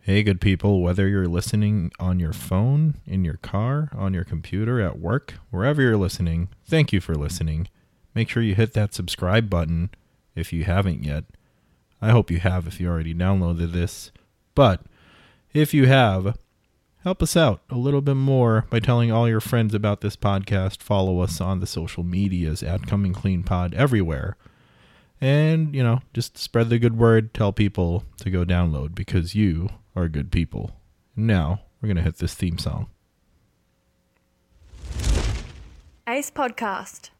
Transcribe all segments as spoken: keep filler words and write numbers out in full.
Hey, good people, whether you're listening on your phone, in your car, on your computer, at work, wherever you're listening, thank you for listening. Make sure you hit that subscribe button if you haven't yet. I hope you have if you already downloaded this. But if you have, help us out a little bit more by telling all your friends about this podcast. Follow us on the social medias at Coming Clean Pod everywhere. And, you know, just spread the good word. Tell people to go download because you are good people. Now, we're going to hit this theme song. Ace Podcast.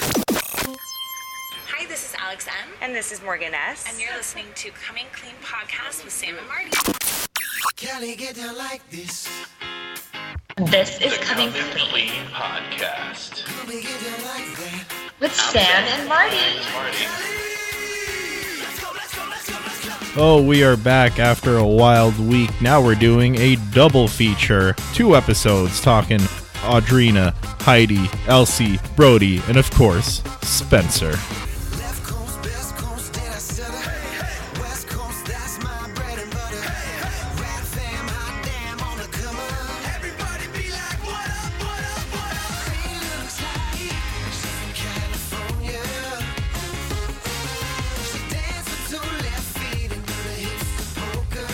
Hi, this is Alex M. And this is Morgan S. And you're listening to Coming Clean Podcast with Sam and Marty. Can you get down like this? This is the Coming Coming Clean Clean Podcast Can we get down like that? with Sam and Marty. Marty. Oh, we are back after a wild week. Now we're doing a double feature. Two episodes talking Audrina, Heidi, Elsie, Brody, and of course, Spencer. Left coast, best coast, did I set her? West coast, that's my bread and butter. Rat fam, hot damn on the come up. Everybody be like, what up, what up, what up? She looks like she's from California. She dances with two left feet and do the hips to poker.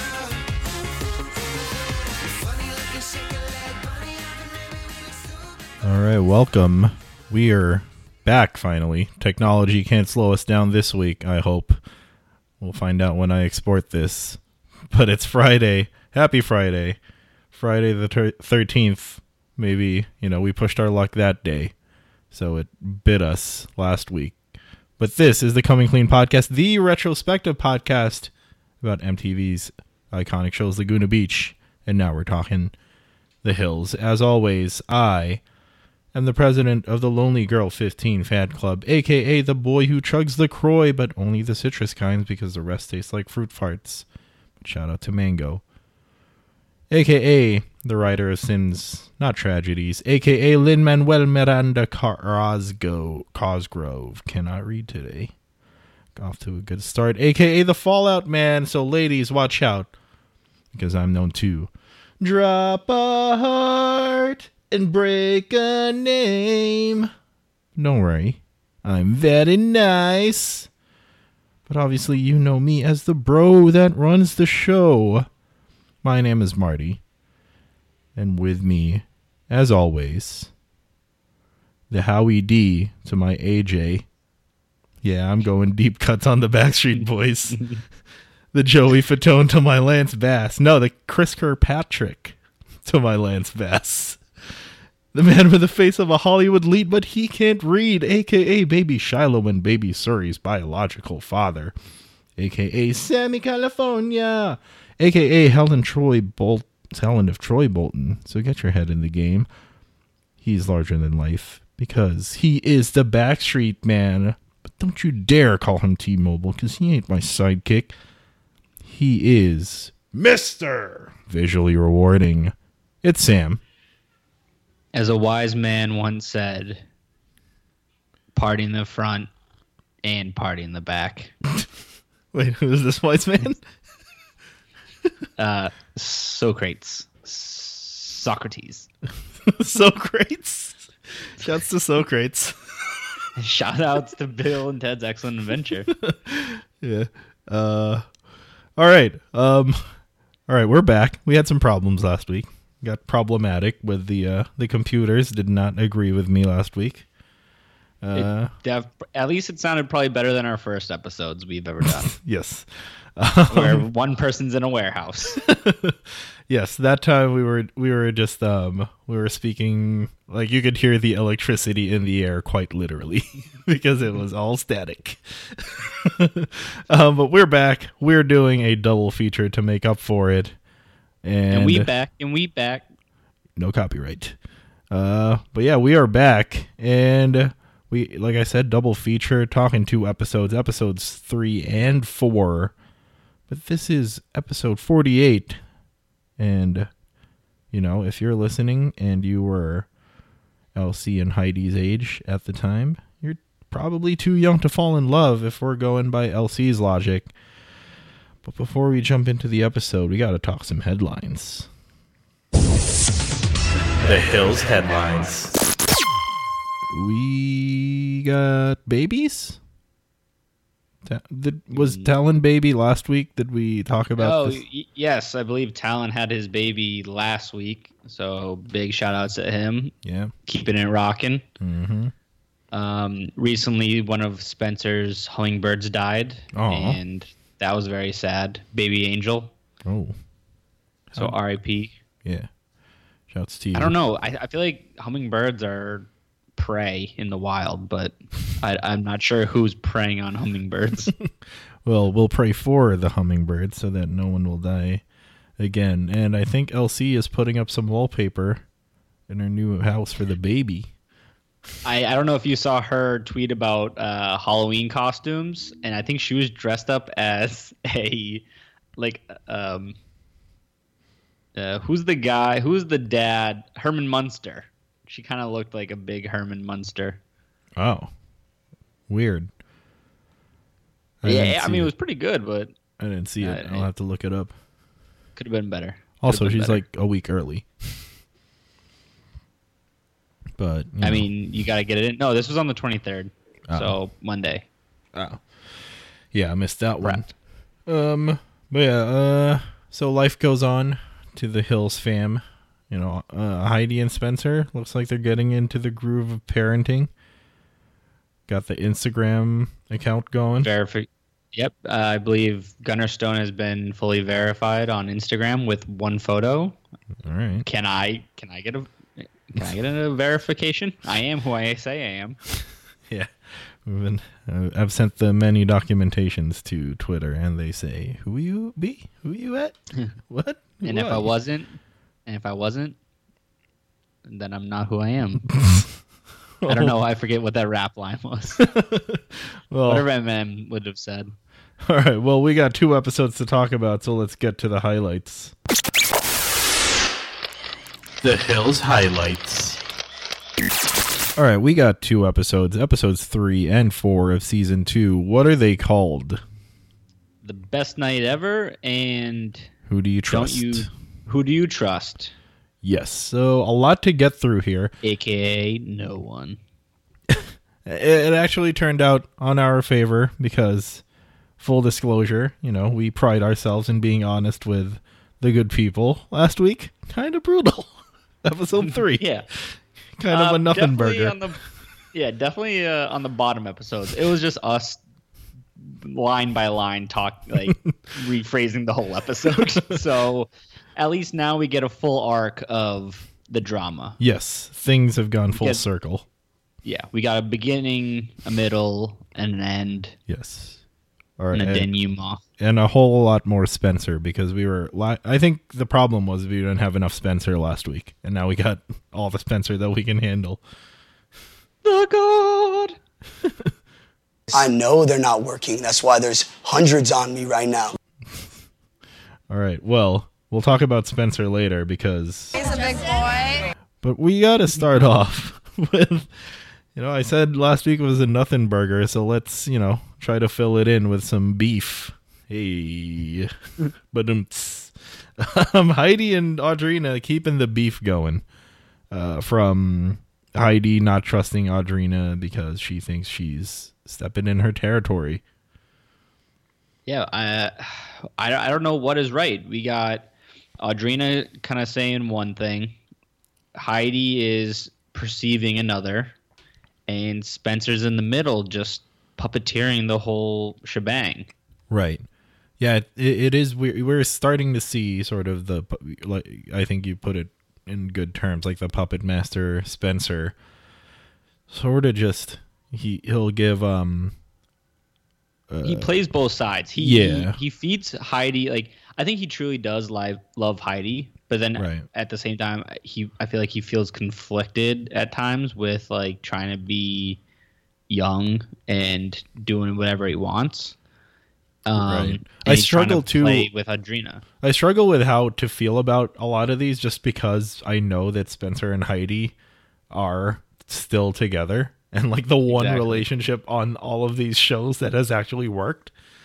Funny looking, shake a leg, bunny, I can maybe we look stupid. All right, welcome. We are back finally. Technology can't slow us down this week, I hope. We'll find out when I export this. But it's Friday. Happy Friday. Friday the ter- thirteenth. Maybe, you know, we pushed our luck that day. So it bit us last week. But this is the Coming Clean Podcast, the retrospective podcast about M T V's iconic shows Laguna Beach. And now we're talking The Hills. As always, I am the president of the Lonely Girl fifteen Fan Club, aka the boy who chugs the Croy, but only the citrus kinds because the rest taste like fruit farts. But shout out to Mango. Aka the writer of Sins, Not Tragedies, aka Lin-Manuel Miranda Cosgrove. Cosgrove. Cannot read today. Off to a good start. Aka the Fallout Man. So ladies, watch out. Because I'm known to drop a heart and break a name. Don't worry, I'm very nice. But obviously you know me as the bro that runs the show. My name is Marty. And with me, as always, the Howie D to my A J. Yeah, I'm going deep cuts on the Backstreet Boys. The Joey Fatone to my Lance Bass. No, the Chris Kirkpatrick to my Lance Bass. The man with the face of a Hollywood lead, but he can't read, a k a. Baby Shiloh and Baby Suri's biological father, a k a. Sammy California, a k a. Helen Troy Bolt, Helen of Troy Bolton. So get your head in the game. He's larger than life because he is the Backstreet Man. But don't you dare call him T-Mobile because he ain't my sidekick. He is Mister Visually Rewarding. It's Sam. As a wise man once said, party in the front and party in the back. Wait, who is this wise man? uh, Socrates. Socrates. Socrates. Shouts to Socrates. Shout outs to Bill and Ted's Excellent Adventure. Yeah. Uh, all right. Um, all right, we're back. We had some problems last week. Got problematic with the uh, the computers. Did not agree with me last week. Uh, it, def- at least it sounded probably better than our first episodes we've ever done. Yes. Where one person's in a warehouse. Yes, that time we were we were just um we were speaking like you could hear the electricity in the air quite literally because it was all static. um, but we're back. We're doing a double feature to make up for it. And, and we back, and we back. No copyright. Uh, but yeah, we are back, and we, like I said, double feature, talking two episodes, episodes three and four. But this is episode forty-eight, and you know, if you're listening and you were Elsie and Heidi's age at the time, you're probably too young to fall in love if we're going by Elsie's logic. But before we jump into the episode, we got to talk some headlines. The Hills headlines. We got babies? Ta- did, was Talon baby last week? Did we talk about Oh, this? y- yes. I believe Talon had his baby last week. So big shout outs to him. Yeah. Keeping it rocking. Mm-hmm. Um, recently, one of Spencer's hummingbirds died. Aw. And that was very sad. Baby Angel. Oh, So R I P. yeah. Shouts to you. I don't know. I, I feel like hummingbirds are prey in the wild, but I, I'm not sure who's preying on hummingbirds. Well, we'll pray for the hummingbird so that no one will die again. And I think L C is putting up some wallpaper in her new house for the baby. I, I don't know if you saw her tweet about uh, Halloween costumes, and I think she was dressed up as a like um uh, who's the guy? Who's the dad? Herman Munster. She kind of looked like a big Herman Munster. Oh, weird. I yeah, didn't I see mean it it. was pretty good, but I didn't see it. Uh, I'll have to look it up. could have been better. Could've Also, been she's better. like a week early. But you I know. mean, you got to get it in. No, this was on the twenty-third, Oh. so Monday. Oh. Yeah, I missed that one. Right. Um, but yeah, uh, so life goes on to the Hills fam. You know, uh, Heidi and Spencer, looks like they're getting into the groove of parenting. Got the Instagram account going. Verifi- Yep, uh, I believe Gunnar Stone has been fully verified on Instagram with one photo. All right. Can I can I get a can I get a verification? I am who I say I am. Yeah. We've been, uh, I've sent the many documentations to Twitter, and they say, "Who you be? Who you at? What?" And if What? I wasn't, and if I wasn't, then I'm not who I am. I don't know. I forget what that rap line was. Well, Whatever Eminem would have said. all right. Well, we got two episodes to talk about, so let's get to the highlights. The Hills highlights. All right, we got two episodes, episodes three and four of season two. What are they called? The best night ever, and Who do you trust? don't you? Who do you trust? Yes. So a lot to get through here. A K A no one. It, it actually turned out on our favor because, full disclosure, you know, we pride ourselves in being honest with the good people. Last week, kind of brutal. Episode three. Yeah. Kind of a Um, nothing definitely burger. On the, yeah, definitely uh, on the bottom episodes. It was just us line by line talk, like rephrasing the whole episode. So at least now we get a full arc of the drama. Yes, things have gone full Get- circle. Yeah, we got a beginning, a middle, and an end, Yes. All right. and a And, denouement. and a whole lot more Spencer because we were. Li- I think the problem was we didn't have enough Spencer last week, and now we got all the Spencer that we can handle. The God. I know they're not working. That's why there's hundreds on me right now. All right. Well, we'll talk about Spencer later because. He's a big boy. But we got to start off with. You know, I said last week was a nothing burger, so let's, you know, try to fill it in with some beef. Hey. But um, um, Heidi and Audrina keeping the beef going. Uh, from Heidi not trusting Audrina because she thinks she's stepping in her territory. Yeah, I, I, I don't know what is right. We got Audrina kind of saying one thing, Heidi is perceiving another, and Spencer's in the middle just puppeteering the whole shebang. Right. Yeah, it, it is. We're, we're starting to see sort of the, like, I think you put it in good terms, like the puppet master Spencer sort of just, he, he'll give, um, uh, He plays both sides. He, Yeah. he he feeds Heidi, like, I think he truly does live, love Heidi, but then Right. at the same time, he I feel like he feels conflicted at times with like trying to be young and doing whatever he wants. Um, Right. and I he's trying struggle to- play with Audrina. I struggle with how to feel about a lot of these just because I know that Spencer and Heidi are still together and like the one Exactly. relationship on all of these shows that has actually worked.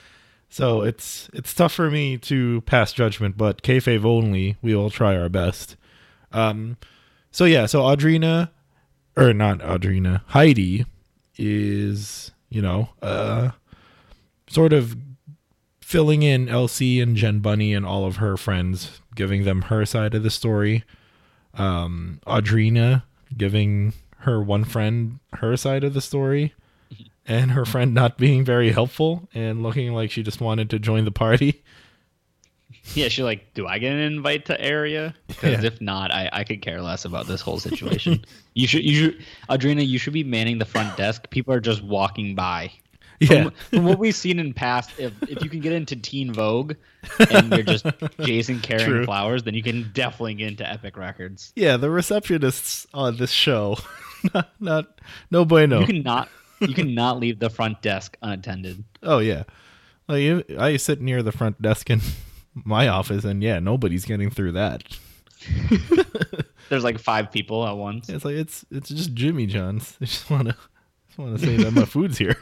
So it's it's tough for me to pass judgment, but kayfabe only, we will try our best. Um, so yeah, so Audrina, or not Audrina, Heidi is, you know, uh, sort of filling in Elsie and Jen Bunny and all of her friends, giving them her side of the story. Um, Audrina giving her one friend her side of the story, and her friend not being very helpful and looking like she just wanted to join the party. Yeah, she's like, do I get an invite to area? Because Yeah. if not, I, I could care less about this whole situation. you should, you should, Audrina, you should be manning the front desk. People are just walking by. Yeah. From, from what we've seen in past, if if you can get into Teen Vogue and you're just Jason carrying True. flowers, then you can definitely get into Epic Records. Yeah, the receptionists on this show, not, not no bueno. You cannot you cannot leave the front desk unattended. Oh yeah, like you- I sit near the front desk in my office, and yeah, nobody's getting through that. There's like five people at once. It's like it's it's just Jimmy John's. I just wanna just wanna say that my food's here.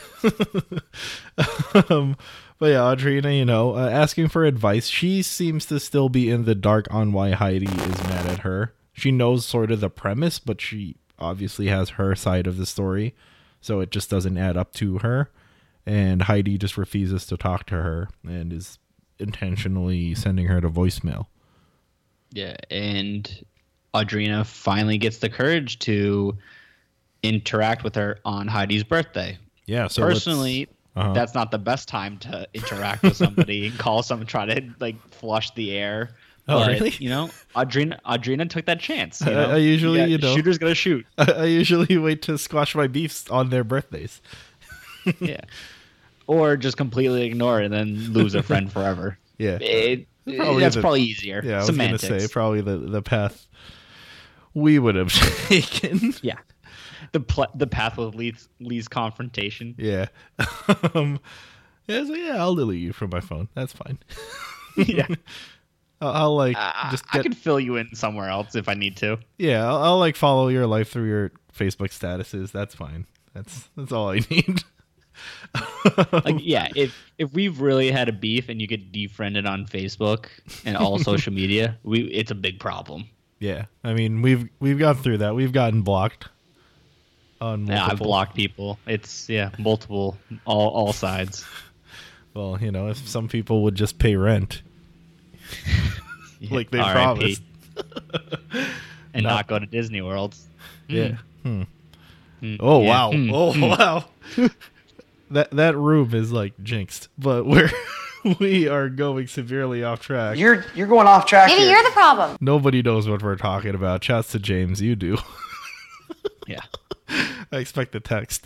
um, but yeah, Audrina, you know, uh, asking for advice. She seems to still be in the dark on why Heidi is mad at her. She knows sort of the premise, but she obviously has her side of the story, so it just doesn't add up to her. And Heidi just refuses to talk to her and is intentionally sending her to voicemail. Yeah, and Audrina finally gets the courage to interact with her on Heidi's birthday. Yeah, so let's- Personally, uh-huh. that's not the best time to interact with somebody and call someone, try to like flush the air. Oh, But, really? You know, Audrina, Audrina took that chance. You I- know? I usually, Yeah, you know- shooter's gonna shoot. I, I usually wait to squash my beefs on their birthdays. Yeah, or just completely ignore it and then lose a friend forever. Yeah. It, Probably that's the- probably easier. Yeah, I was Semantics. gonna say probably the the path we would have taken. Yeah, the pl- the path with Lee's, Lee's confrontation. Yeah. um, yeah, so yeah, I'll delete you from my phone. That's fine. Yeah, I'll, I'll like I, just I get, can fill you in somewhere else if I need to. yeah, I'll, I'll like follow your life through your Facebook statuses. That's fine. That's that's all I need. Like, yeah, if if we've really had a beef and you get defriended on Facebook and all social media, we it's a big problem. Yeah, I mean we've we've gone through that. We've gotten blocked on multiple. Yeah, I've blocked people. It's yeah, multiple, all all sides. Well, you know, if some people would just pay rent, like they R I P. promised. And Not- not go to Disney World. Yeah. Hmm. Mm, Oh yeah, wow! mm, Oh mm. wow! that that room is like jinxed, but we're we are going severely off track. You're you're going off track Maybe here. you're the problem. Nobody knows what we're talking about. Shouts to James, you do. Yeah, I expect the text.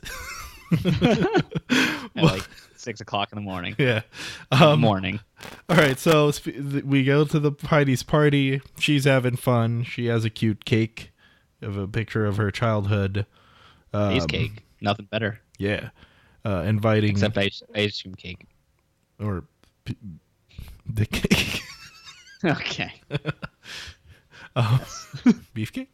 at like six o'clock in the morning. Yeah. Um, morning. All right, so sp- th- we go to the Heidi's party. She's having fun. She has a cute cake of a picture of her childhood. Um, Face cake, nothing better. Yeah. Uh, inviting Except I, I assume cake. or p- the cake. Okay. Beefcake.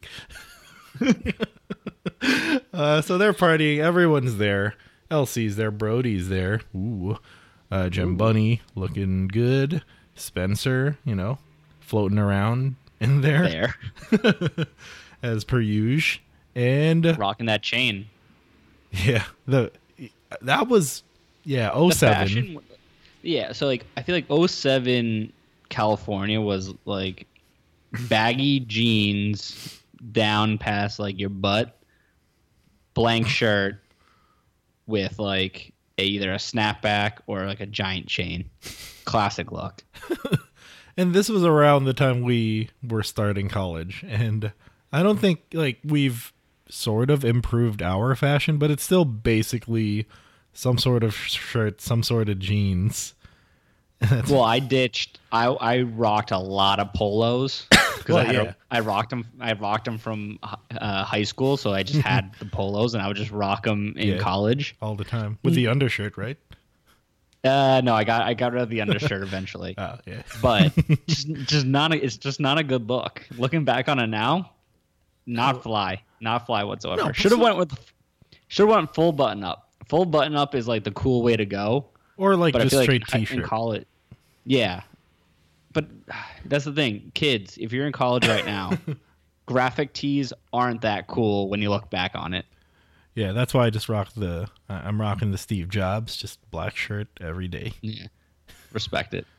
uh, so they're partying. Everyone's there. Elsie's there. Brody's there. Ooh. Uh, Jim Bunny looking good. Spencer, you know, floating around in there, There, as per usual. And rocking that chain. yeah, the that was yeah oh The seven. fashion, yeah. So like, I feel like oh seven California was like baggy jeans down past like your butt, blank shirt with like a, either a snapback or like a giant chain. Classic look. And this was around the time we were starting college, and I don't think like we've sort of improved our fashion, but it's still basically some sort of shirt, some sort of jeans. Well, I ditched. I I rocked a lot of polos because Well, I, had a- yeah. I rocked them. I rocked them from uh, high school, so I just had the polos, and I would just rock them in Yeah. college. All the time with the undershirt, right? Uh, no, I got I got rid of the undershirt eventually, Oh yeah. but just, just not. A, it's just not a good look. Looking back on it now, not fly, not fly whatsoever. No, but Should have so- went with. Should have went full button up. Full button up is like the cool way to go. Or like But just I feel straight like in, t-shirt. in college, yeah. But that's the thing, kids. If you're in college right now, graphic tees aren't that cool when you look back on it. Yeah, that's why I just rock the. I- I'm rocking the Steve Jobs, just black shirt every day. Yeah, respect it.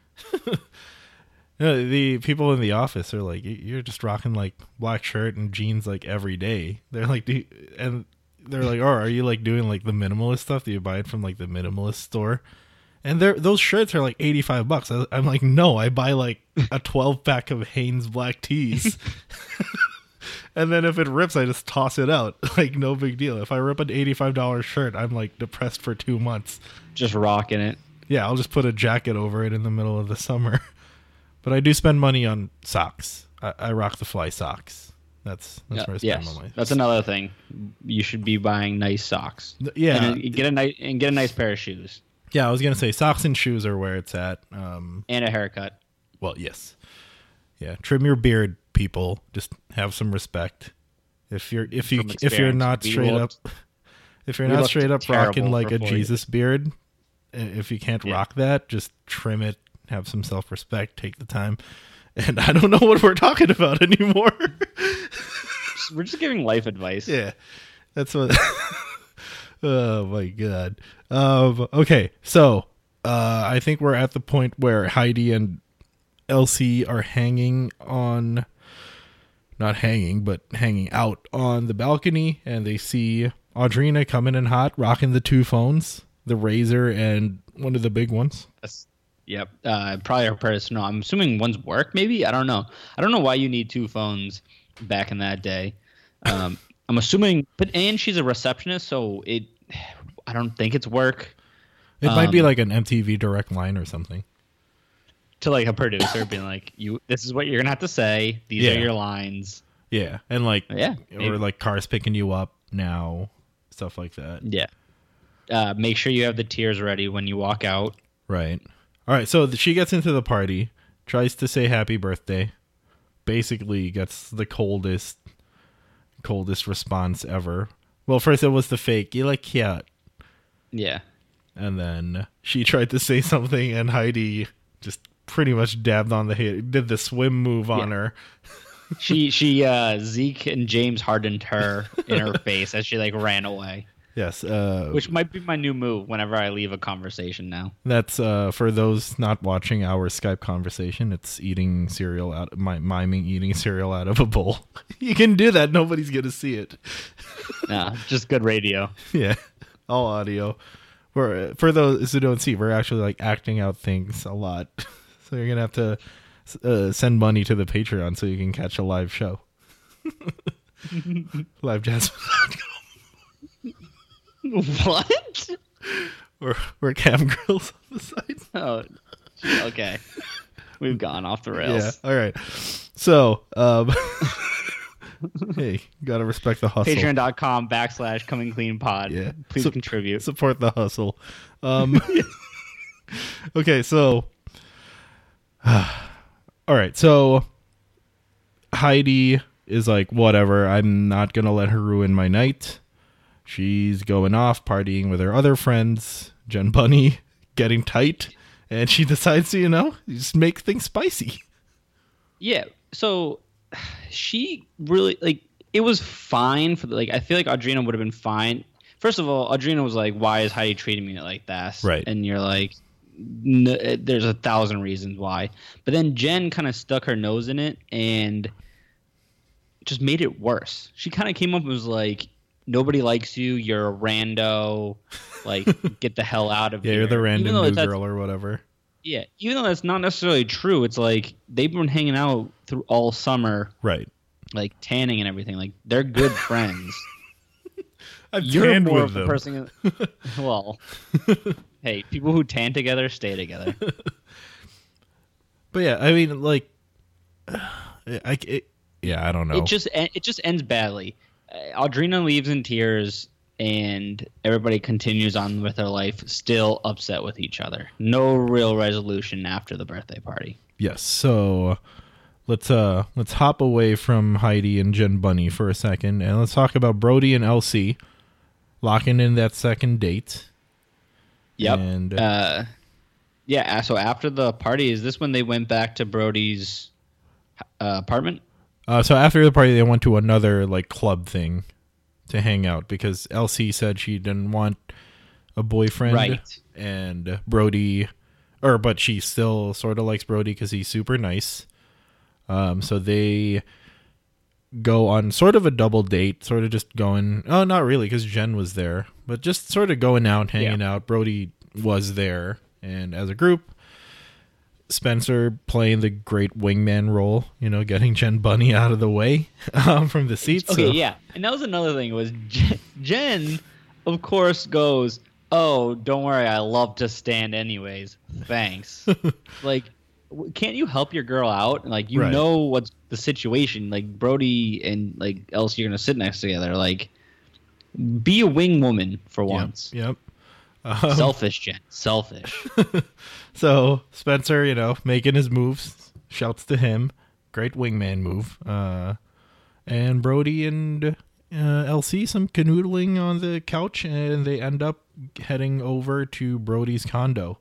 No, the people in the office are like, "Y- you're just rocking like black shirt and jeans like every day. They're like, "Do you-" and they're like, oh, are you like doing like the minimalist stuff? Do you buy it from like the minimalist store? And they're those shirts are like eighty-five bucks. I- I'm like, no, I buy like a twelve pack of Hanes black tees. And then if it rips, I just toss it out. Like, no big deal. If I rip an eighty-five dollars shirt, I'm like depressed for two months. Just rocking it. Yeah, I'll just put a jacket over it in the middle of the summer. But I do spend money on socks. I, I rock the Fly socks. That's that's Yeah, where I spend yes, my money. that's another thing. You should be buying nice socks. Yeah. and then get a nice and get a nice pair of shoes Yeah, I was gonna say socks and shoes are where it's at. Um, and a haircut. well, yes, yeah. Trim your beard, people. Just have some respect. If you're if you From if you're experience, not we straight looked- up, if you're we not looked straight up terrible rocking like for a four Jesus beard, i- if you can't Yeah. rock that, just trim it. Have some self respect. Take the time. And I don't know what we're talking about anymore. We're just giving life advice. Yeah, that's what. Oh my god. Um. Okay, so uh, I think we're at the point where Heidi and Elsie are hanging on, not hanging, but hanging out on the balcony, and they see Audrina coming in hot, rocking the two phones, the Razor and one of the big ones. That's- Yep. Uh, probably her personal. I'm assuming one's work, maybe. I don't know. I don't know why you need two phones back in that day. Um, I'm assuming, but and she's a receptionist, so it. I don't think it's work. It might be Um, like an M T V direct line or something. To like a producer being like, "You, this is what you're gonna have to say. These Yeah. are your lines." Yeah, and like Yeah, or maybe. like cars picking you up now, stuff like that. Yeah. Uh, make sure you have the tears ready when you walk out. Right. All right. So th- she gets into the party, tries to say happy birthday, basically gets the coldest, coldest response ever. Well, first it was the fake, you like cute. Yeah. And then she tried to say something, and Heidi just pretty much dabbed on the head, did the swim move on Yeah. her. She she uh, Zeke and James hardened her in her face as she like ran away. Yes. Uh, Which might be my new move whenever I leave a conversation now. That's uh, for those not watching our Skype conversation. It's eating cereal out, mi- miming eating cereal out of a bowl. You can do that. Nobody's gonna see it. Nah, just good radio. Yeah, all audio. For for those who don't see, we're actually like acting out things a lot. So you're gonna have to uh, send money to the Patreon so you can catch a live show. Live jazz. What? Or we're cam girls on the side. Oh, okay. We've gone off the rails. Yeah. All right. So, um, hey, gotta respect the hustle. Patreon.com backslash coming clean pod. Yeah. Please Sup- contribute. Support the hustle. Um, okay, so all right, so Heidi is like, whatever, I'm not gonna let her ruin my night. She's going off partying with her other friends, Jen Bunny, getting tight, and she decides to, you know, just make things spicy. Yeah. So she really like it was fine for the, like I feel like Audrina would have been fine. First of all, Audrina was like, "Why is Heidi treating me like that?" Right. And you're like, N- "There's a thousand reasons why." But then Jen kind of stuck her nose in it and just made it worse. She kind of came up and was like, "Nobody likes you. You're a rando. Like, get the hell out of Yeah, here." you're the Even random though new that's- girl or whatever. Yeah, even though that's not necessarily true, it's like they've been hanging out through all summer, Right. like tanning and everything. Like they're good friends. I've You're tanned more with of the them. person. Well, hey, people who tan together stay together. But yeah, I mean, like, I, it, yeah, I don't know. It just it just ends badly. Uh, Audrina leaves in tears, and everybody continues on with their life, still upset with each other. No real resolution after the birthday party. Yes. So let's uh let's hop away from Heidi and Jen Bunny for a second, and let's talk about Brody and Elsie locking in that second date. Yep. And uh, yeah. So after the party, is this when they went back to Brody's uh, apartment? uh, so after the party, they went to another like club thing to hang out because L C said she didn't want a boyfriend, Right. and Brody, or but she still sort of likes Brody because he's super nice. Um, so they go on sort of a double date, sort of just going. Oh, not really, because Jen was there, but just sort of going out, hanging Yeah. out. Brody was there, and as a group, Spencer playing the great wingman role, you know, getting Jen Bunny out of the way um, from the seats. Okay, so- yeah, and that was another thing. Was Jen, Jen, of course, goes, "Oh, don't worry, I love to stand anyways. Thanks." Like, w- can't you help your girl out? Like, you Right. know what's the situation. Like, Brody and like Elsie are gonna sit next together. Like, be a wing woman for once. Yep. Selfish, Jen. Selfish. So Spencer, you know, making his moves, shouts to him. Great wingman move. Uh, and Brody and uh, L C some canoodling on the couch, and they end up heading over to Brody's condo.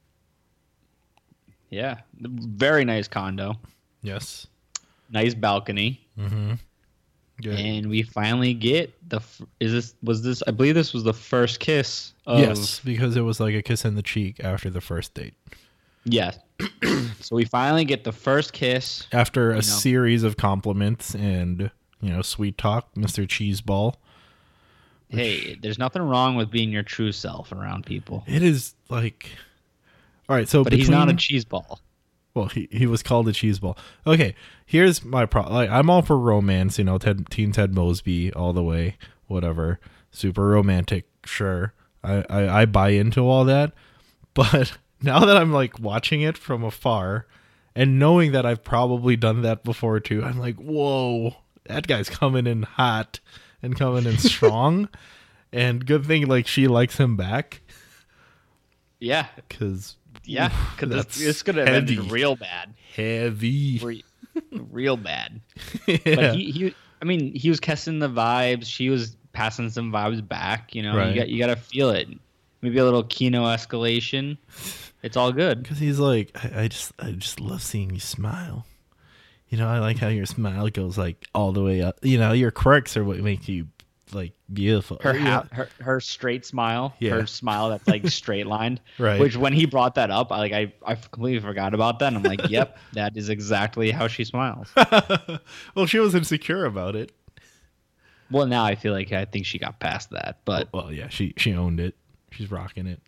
Yeah, very nice condo. Yes. Nice balcony. Good. And we finally get the. f- Is this was this? I believe this was the first kiss. Of, Yes, because it was like a kiss in the cheek after the first date. Yes. So we finally get the first kiss. After a know. series of compliments and, you know, sweet talk, Mister Cheeseball. Hey, there's nothing wrong with being your true self around people. It is like, all right. So, But he's not a between- cheese ball. Well, he, he was called a cheeseball. Okay, here's my problem. Like, I'm all for romance, you know, Ted, Teen Ted Mosby all the way, whatever. Super romantic, sure. I, I, I buy into all that. But now that I'm like watching it from afar and knowing that I've probably done that before too, I'm like, whoa, that guy's coming in hot and coming in strong. And good thing like she likes him back Yeah. because Yeah. Because That's this, this could have heavy. ended real bad. heavy. Re- real bad. Yeah. But he, he, I mean, he was catching the vibes. She was passing some vibes back. You know, Right. you got you got to feel it. Maybe a little Kino escalation. It's all good. Because he's like, I, I just, I just love seeing you smile. You know, I like how your smile goes like all the way up. You know, your quirks are what make you like beautiful. Her Yeah. ha- her her straight smile, Yeah. her smile that's like straight lined. Right. Which when he brought that up, I like I, I completely forgot about that. And I'm like, yep, that is exactly how she smiles. Well, she was insecure about it. Well, now I feel like I think she got past that, but Well, yeah, she she owned it. She's rocking it.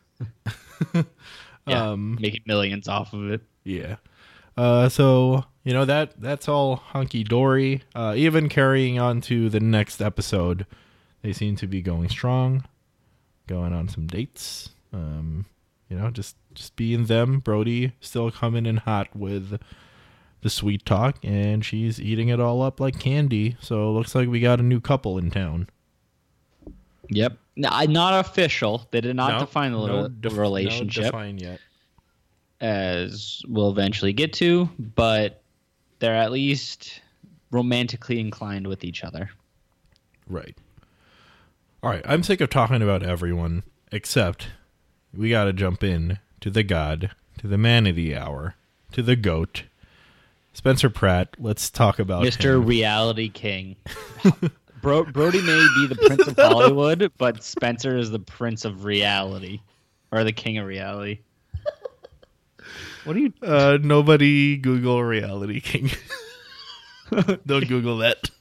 yeah, um, making millions off of it. Yeah. Uh, so you know that that's all hunky dory. Uh, even carrying on to the next episode, they seem to be going strong, going on some dates. Um, you know, just just being them. Brody still coming in hot with the sweet talk, and she's eating it all up like candy. So it looks like we got a new couple in town. Yep. No, I- not official. They did not No, define the no little def- no relationship, define yet. as we'll eventually get to, but they're at least romantically inclined with each other. Right. All right. I'm sick of talking about everyone, except we got to jump in to the god, to the man of the hour, to the goat, Spencer Pratt. Let's talk about Mister him. Reality King. Bro- Brody may be the Prince of Hollywood, but Spencer is the Prince of Reality, or the King of Reality. What are you? Uh, nobody Google Reality King. Don't Google that.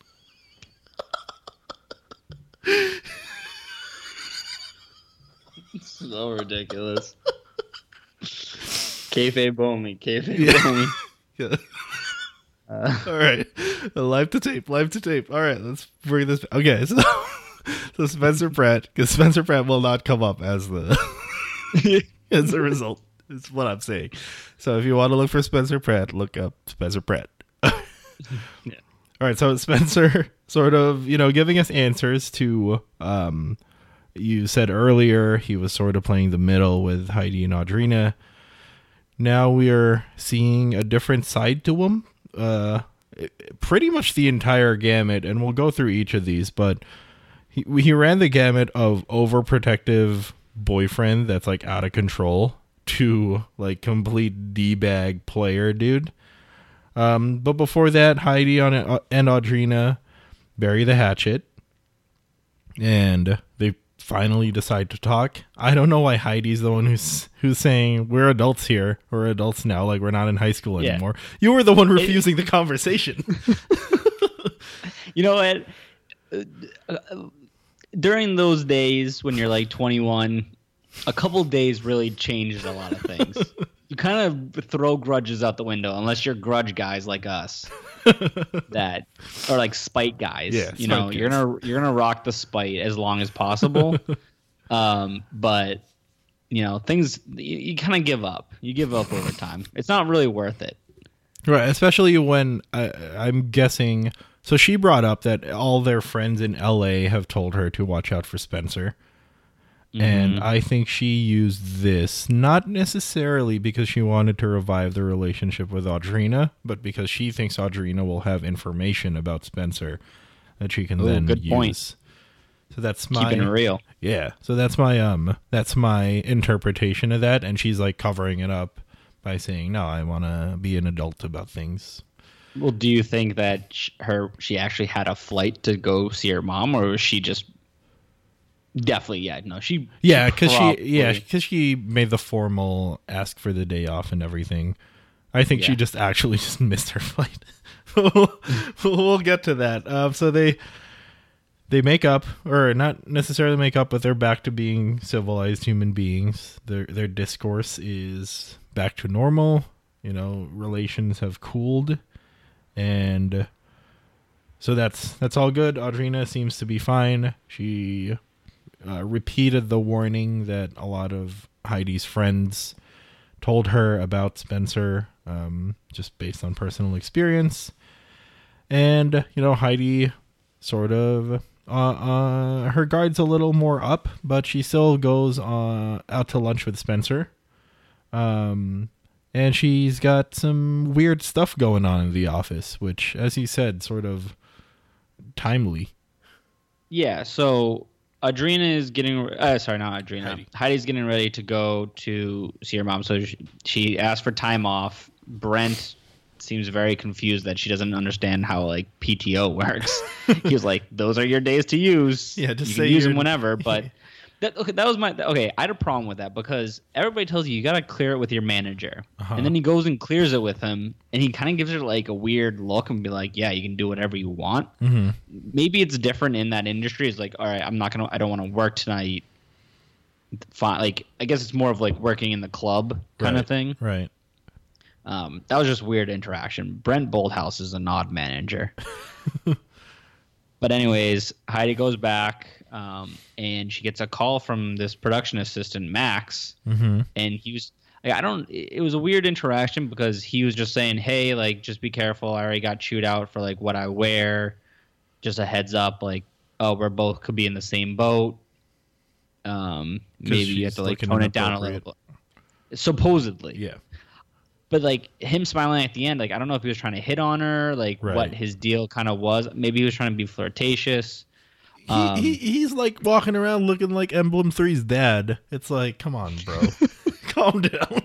So ridiculous. Kayfabe only. Kayfabe only. Yeah. All right, live to tape, live to tape. All right, let's bring this. Okay, so so Spencer Pratt, because Spencer Pratt will not come up as the as a result. Is what I'm saying. So if you want to look for Spencer Pratt, look up Spencer Pratt. Yeah. All right, so Spencer sort of, you know, giving us answers to, um, you said earlier he was sort of playing the middle with Heidi and Audrina. Now we're seeing a different side to him. Uh, pretty much the entire gamut, and we'll go through each of these, but he, he ran the gamut of overprotective boyfriend that's like out of control to like complete D-bag player dude. Um, but before that, Heidi on and Audrina bury the hatchet, and they finally decide to talk. I don't know why Heidi's the one who's who's saying we're adults here, we're adults now, like we're not in high school Yeah. anymore. You were the one refusing the conversation. You know what? Uh, uh, During those days when you're like twenty-one, a couple days really changes a lot of things. You kind of throw grudges out the window, unless you're grudge guys like us, that or like spite guys. Yeah, you know, spite you're guys. gonna you're gonna rock the spite as long as possible. um, but you know, things you, you kind of give up. You give up over time. It's not really worth it. Right, especially when I, I'm guessing. So she brought up that all their friends in L A have told her to watch out for Spencer. Mm-hmm. And I think she used this not necessarily because she wanted to revive the relationship with Audrina, but because she thinks Audrina will have information about Spencer that she can Ooh, then good use. point. So that's my Keeping it real. Yeah. So that's my um that's my interpretation of that, and she's like covering it up by saying, "No, I want to be an adult about things." Well, do you think that sh- her she actually had a flight to go see her mom, or was she just definitely yeah no she Yeah, she because she probably- yeah because she made the formal ask for the day off and everything. I think she Yeah. just actually just missed her flight. we'll, we'll get to that. Um, so they they make up, or not necessarily make up, but they're back to being civilized human beings. Their their discourse is back to normal. You know, relations have cooled, and so that's that's all good. Audrina seems to be fine. She uh, repeated the warning that a lot of Heidi's friends told her about Spencer, um, just based on personal experience. And, you know, Heidi sort of, uh, uh, her guard's a little more up, but she still goes uh, out to lunch with Spencer. Um, and she's got some weird stuff going on in the office, which, as he said, sort of timely. Yeah, so Audrina is getting uh, sorry not Audrina Heidi. Heidi's getting ready to go to see her mom, so she, she asked for time off. Brent seems very confused that she doesn't understand how like P T O works. He was like, "Those are your days to use. Yeah, just you say can use you're- them whenever." But that okay, that was my okay. I had a problem with that because everybody tells you you got to clear it with your manager, Uh-huh. and then he goes and clears it with him, and he kind of gives her like a weird look and be like, "Yeah, you can do whatever you want." Mm-hmm. Maybe it's different in that industry. It's like, all right, I'm not gonna, I don't want to work tonight. Fine, like I guess it's more of like working in the club kind Right. of thing. Right. Um, that was just weird interaction. Brent Boldhouse is an odd manager. But anyways, Heidi goes back, um, and she gets a call from this production assistant, Max, Mm-hmm. and he was. Like, I don't. It was a weird interaction because he was just saying, "Hey, like, just be careful. I already got chewed out for like what I wear. Just a heads up. Like, oh, we're both could be in the same boat. Um, maybe you have she's to like looking tone it down a little bit." Supposedly, Yeah. but like him smiling at the end, like I don't know if he was trying to hit on her, like Right. what his deal kind of was. Maybe he was trying to be flirtatious. He, Um, he he's like walking around looking like Emblem three's dad. It's like, come on, bro. Calm down.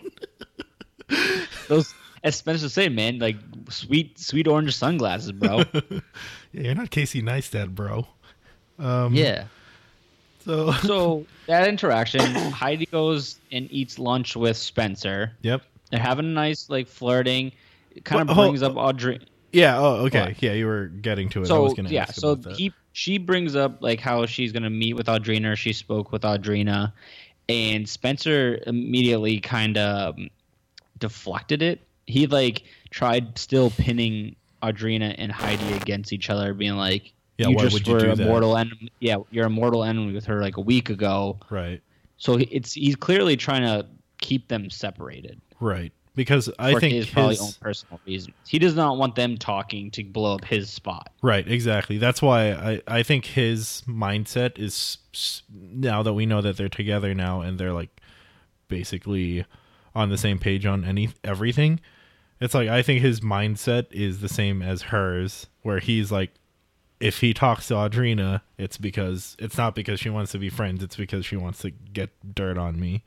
Those, as Spencer said, man, like sweet, sweet orange sunglasses, bro. Yeah, you're not Casey Neistat, bro. Um, Yeah. So, So that interaction, Heidi goes and eats lunch with Spencer. yep. They're having a nice like flirting. It kind Well, of hold- brings up Audrey. Yeah. Oh, okay. What? Yeah, you were getting to it. I So was gonna yeah, ask so about that. he she brings up like how she's gonna meet with Audrina. Or she spoke with Audrina, and Spencer immediately kind of deflected it. He like tried still pinning Audrina and Heidi against each other, being like, Yeah, you why just would you were do a that?" mortal enemy. Yeah, you're a mortal enemy with her like a week ago." Right. So he- it's he's clearly trying to keep them separated Right. Because I for think his his, probably own personal reasons. He does not want them talking to blow up his spot. Right, exactly. That's why I, I think his mindset is s- now that we know that they're together now and they're like basically on the same page on any everything. It's like I think his mindset is the same as hers, where he's like if he talks to Audrina, it's because it's not because she wants to be friends. It's because she wants to get dirt on me.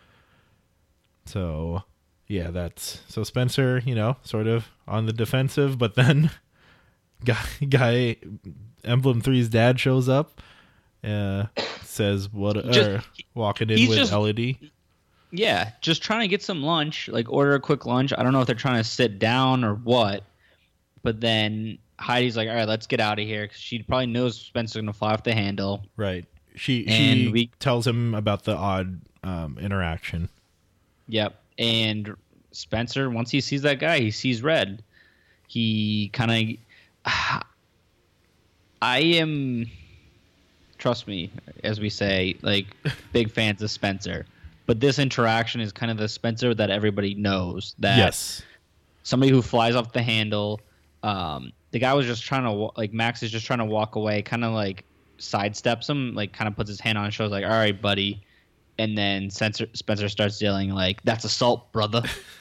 So, yeah, that's so Spencer, you know, sort of on the defensive, but then guy, guy Emblem three's dad shows up, uh, says what, Just- or walking in he's with just- Elodie. Yeah, just trying to get some lunch, like order a quick lunch. I don't know if they're trying to sit down or what, but then Heidi's like, all right, let's get out of here, because she probably knows Spencer's going to fly off the handle. Right. She And she we- tells him about the odd um, interaction. Yep. And Spencer, once he sees that guy, he sees red. He kind of... I am, trust me, as we say, like, big fans of Spencer. But this interaction is kind of the Spencer that everybody knows. That Yes. somebody who flies off the handle. Um, the guy was just trying to, wa- like, Max is just trying to walk away, kind of, like, sidesteps him, like, kind of puts his hand on his shoulder, like, all right, buddy. And then Spencer, Spencer starts yelling, like, that's assault, brother.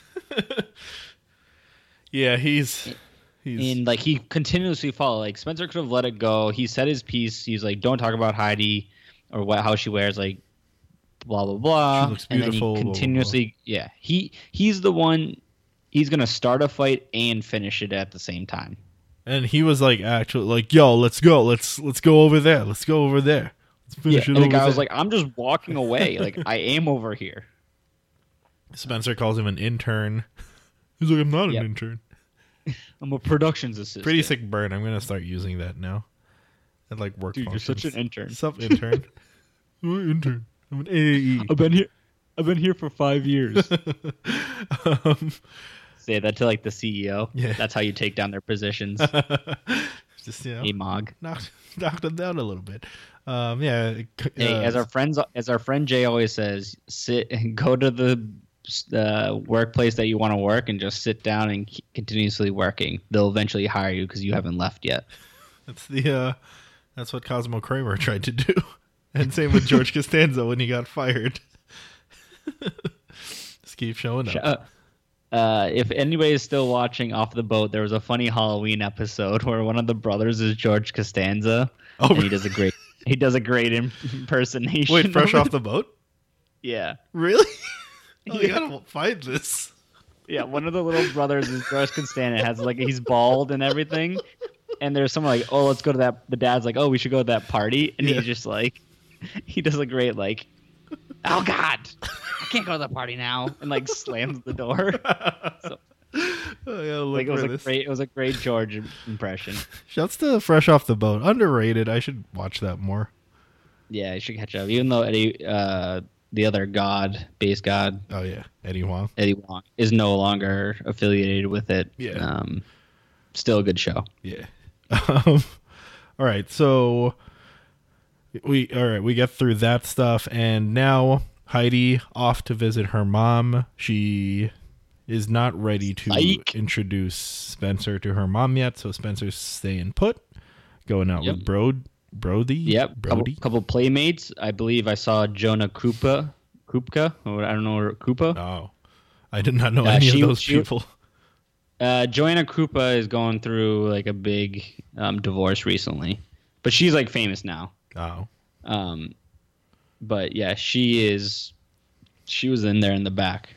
Yeah, he's he's And, like, he continuously followed. Like, Spencer could have let it go. He said his piece. He's like, don't talk about Heidi or what how she wears, like, blah, blah, blah. She looks and then beautiful, he blah, blah, continuously, yeah. He He's the one, he's going to start a fight and finish it at the same time. and he was like actually like, yo, let's go, let's let's go over there, let's go over there, let's Yeah, finish and it the over guy there. was like, I'm just walking away. Like, I am over here. Spencer calls him an intern. He's like, I'm not Yep. an intern. I'm a productions assistant. Pretty sick burn. I'm gonna start using that now. At like work Dude, you're functions. such an intern. Sup, intern? I'm an intern. I'm an A A E. I've been here. I've been here for five years. um, Say that to like the C E O. Yeah. That's how you take down their positions. just you know, Hey, Mog. knocked knocked them down a little bit. Um, yeah. c- Hey, uh, as our friends, as our friend Jay always says, sit and go to the uh, workplace that you want to work and just sit down and keep continuously working. They'll eventually hire you because you haven't left yet. That's the uh, that's what Cosmo Kramer tried to do, and same with George Costanza when he got fired. Just keep showing up. Uh, uh, if anybody is still watching Off the Boat, there was a funny Halloween episode where one of the brothers is George Costanza, Oh, and he does a great he does a great impersonation. Wait, fresh of off it. the boat? Yeah. Really? Oh, you Yeah. gotta find this. Yeah, one of the little brothers is George Costanza. Has like he's bald and everything, and there's someone like, oh, let's go to that. The dad's like, oh, we should go to that party, and Yeah. he's just like, he does a great like, oh God, I can't go to the party now, and like slams the door. So, Oh, yeah, look like it was for a this. great, it was a great George impression. Shouts to Fresh Off the Boat. Underrated. I should watch that more. Yeah, you should catch up. Even though Eddie, uh, the other god, base god, Oh yeah, Eddie Wong. Eddie Wong, is no longer affiliated with it. Yeah. Um, still a good show. Yeah. Um, all right, so we all right we get through that stuff, and now Heidi off to visit her mom. She is not ready to Psych. introduce Spencer to her mom yet, so Spencer's staying put, going out Yep. with Brody. Brody. Yep, couple, Brody. couple playmates. I believe I saw Jonah Krupa, Krupka, or I don't know, Krupa. Oh, I did not know Uh, any she- of those she- people. Uh, Joanna Krupa is going through like a big um, divorce recently, but she's like famous now. Oh, Um, but yeah, she is. She was in there in the back.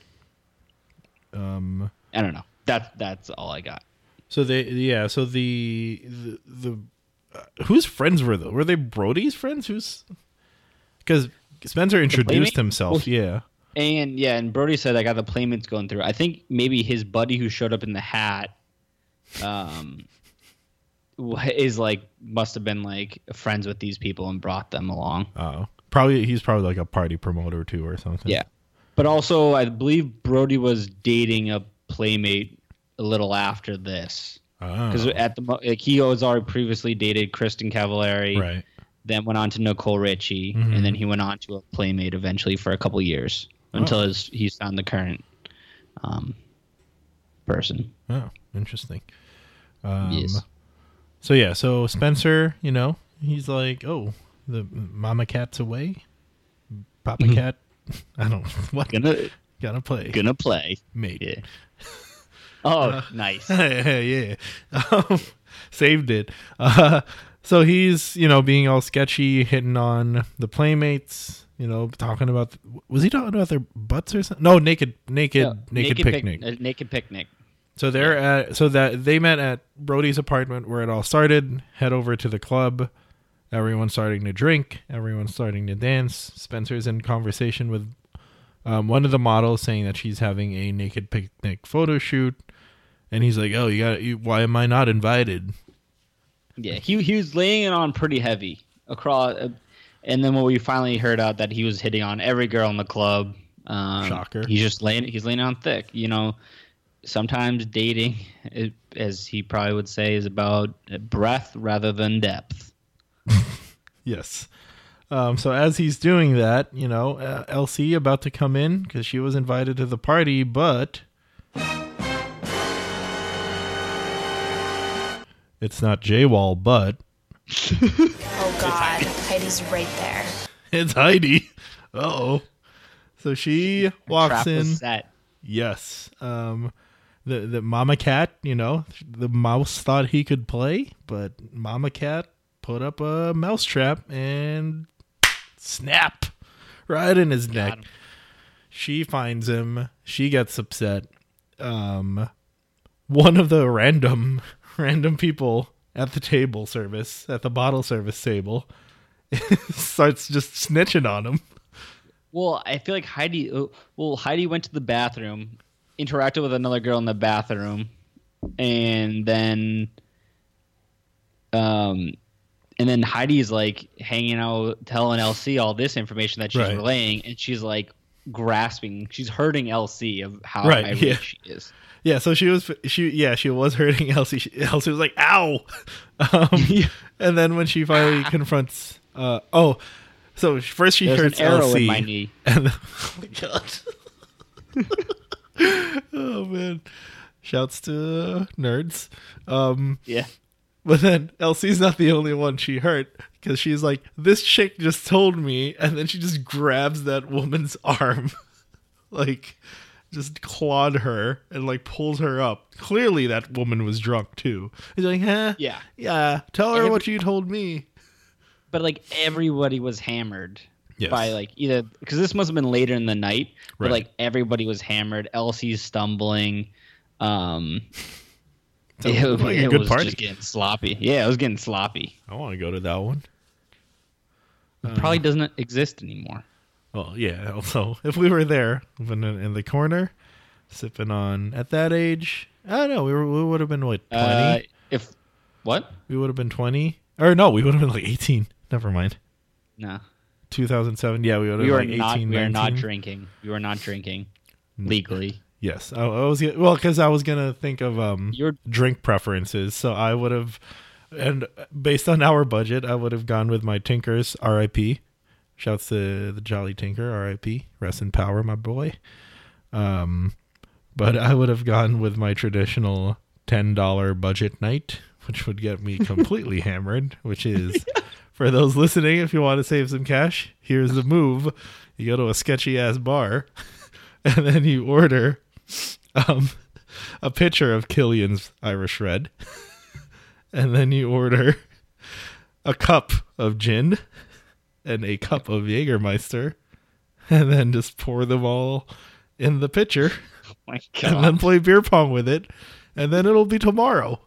um. I don't know. That's that's all I got. So they, yeah. So the the, the uh, whose friends were though? Were they Brody's friends? Who's because Spencer introduced playmate? himself. Well, yeah. And yeah, and Brody said I got the playmates going through. I think maybe his buddy who showed up in the hat, um, is like must have been like friends with these people and brought them along. Oh, probably he's probably like a party promoter too or something. Yeah, but also I believe Brody was dating a playmate a little after this because Oh, at the mo- like he was already previously dated Kristen Cavallari, right. then went on to Nicole Richie, Mhm. and then he went on to a playmate eventually for a couple years until Oh. his, he found the current um, person. Oh, interesting. Um, Yes. So yeah, so Spencer, you know, he's like, oh, the mama cat's away, Papa cat. I don't what Gonna gotta play, gonna play. mate. Yeah. Oh, nice. yeah, um, saved it. Uh, So he's, you know, being all sketchy, hitting on the playmates, you know, talking about, was he talking about their butts or something? No, naked, naked, Yeah, naked, pic- picnic. uh, naked picnic. So they're at, so that they met at Brody's apartment where it all started, head over to the club. Everyone's starting to drink. Everyone's starting to dance. Spencer's in conversation with um, one of the models saying that she's having a naked picnic photo shoot. And he's like, oh, you got you, why am I not invited? Yeah, he he was laying it on pretty heavy across, uh, and then when we finally heard out that he was hitting on every girl in the club, um, Shocker. He's just laying he's laying it on thick. You know, sometimes dating, it, as he probably would say, is about breadth rather than depth. Yes. Um, so as he's doing that, you know, uh, L C about to come in because she was invited to the party, but it's not J-Wall, but Oh God, Heidi's right there. it's Heidi. Uh-oh. So she walks Trap in. was set. Yes. Um, the, the Mama Cat, you know, the mouse thought he could play, but Mama Cat put up a mousetrap and snap right in his neck. him. She finds him. She gets upset. Um, one of the random random people at the table service, at the bottle service table, starts just snitching on him. Well, I feel like Heidi. uh, Well, Heidi went to the bathroom, interacted with another girl in the bathroom, and then, um, and then Heidi's like hanging out, telling L C all this information that she's Right. relaying, and she's like grasping. She's hurting L C of how Right, irate yeah. she is. Yeah, so she was, she yeah, she was hurting Elsie. She, Elsie was like, "Ow!" Um, and then when she finally confronts, uh, oh, so first she There's hurts an arrow Elsie, in my knee. and then, oh my god, oh man, shouts to nerds. Um, Yeah. but then Elsie's not the only one she hurt because she's like, "This chick just told me," and then she just grabs that woman's arm, like. Just clawed her and like pulls her up. Clearly, that woman was drunk too. He's like, "Huh? Yeah. yeah. Tell her Every- what you told me." But like everybody was hammered Yes. by like either because this must have been later in the night, but Right. like everybody was hammered. Elsie's stumbling. Um, So, it, like a it good was party. just getting sloppy. Yeah, it was getting sloppy. I want to go to that one. It probably doesn't exist anymore. Well, yeah. Also, if we were there, in, in the corner, sipping on at that age, I don't know. We were, we would have been what twenty. Uh, if what? we would have been twenty, or no, we would have been like eighteen. Never mind. No, two thousand seven. Yeah, we would have we been were like eighteen. not. We are not nineteen. drinking. We were not drinking legally. Yes, I, I was well because I was gonna think of um You're- drink preferences, so I would have, and based on our budget, I would have gone with my Tinkers R I P. Shouts to the Jolly Tinker R I P. Rest in power, my boy. Um, but I would have gone with my traditional ten dollar budget night, which would get me completely hammered. Which is for those listening, if you want to save some cash, here's the move: you go to a sketchy ass bar, and then you order. Um, a pitcher of Killian's Irish Red, and then you order a cup of gin and a cup of Jägermeister, and then just pour them all in the pitcher, Oh my and god! then play beer pong with it, and then it'll be tomorrow.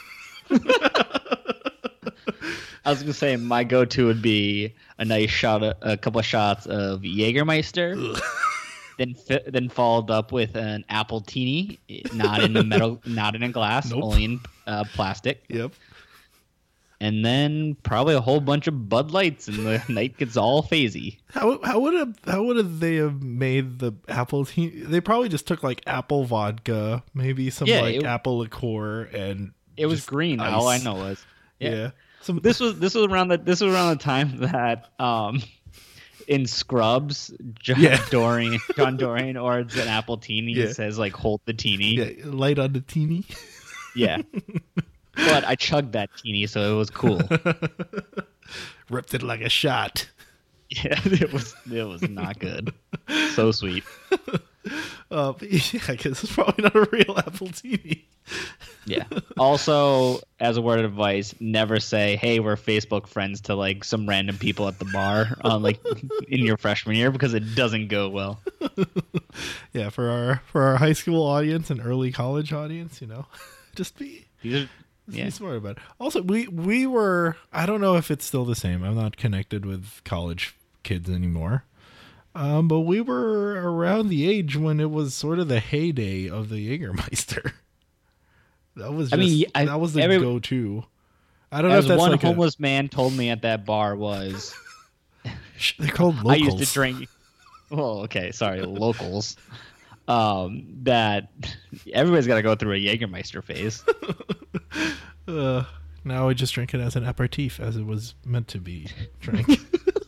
I was gonna say my go-to would be a nice shot, of, a couple of shots of Jägermeister, then fi- then followed up with an apple teeny, not in a metal, not in a glass, Nope. only in uh, plastic, Yep. and then probably a whole bunch of Bud Lights, and the night gets all phasey. How how would have how would have they have made the apple tea? They probably just took like apple vodka, maybe some Yeah, like it- apple liquor, and It was just green. All I ice. know was Yeah. Some this was this was around the this was around the time that um in Scrubs John Yeah. Dorian John Dorian orders an apple teeny Yeah. and says like hold the teeny. yeah, light on the teeny. Yeah. But I chugged that teeny, so it was cool. Ripped it like a shot. Yeah, it was it was not good. So sweet. Uh, but yeah, I guess it's probably not a real Apple T V. Yeah. Also, as a word of advice, never say, "Hey, we're Facebook friends" to like some random people at the bar on like in your freshman year, because it doesn't go well. Yeah, for our for our high school audience and early college audience, you know, just be These are just yeah. be smart about it. Also, we we were I don't know if it's still the same. I'm not connected with college kids anymore. Um, but we were around the age when it was sort of the heyday of the Jägermeister. That was just, I mean, I, that was the every, go-to. I don't know as if that's one like homeless man told me at that bar was, a, they're called locals. I used to drink. Well, okay, sorry, locals. Um, that everybody's got to go through a Jägermeister phase. uh, now I just drink it as an aperitif, as it was meant to be drank.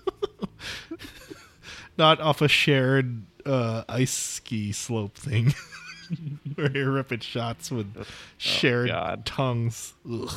Not off a shared uh, ice ski slope thing. Where you're ripping shots with shared God. tongues. Ugh.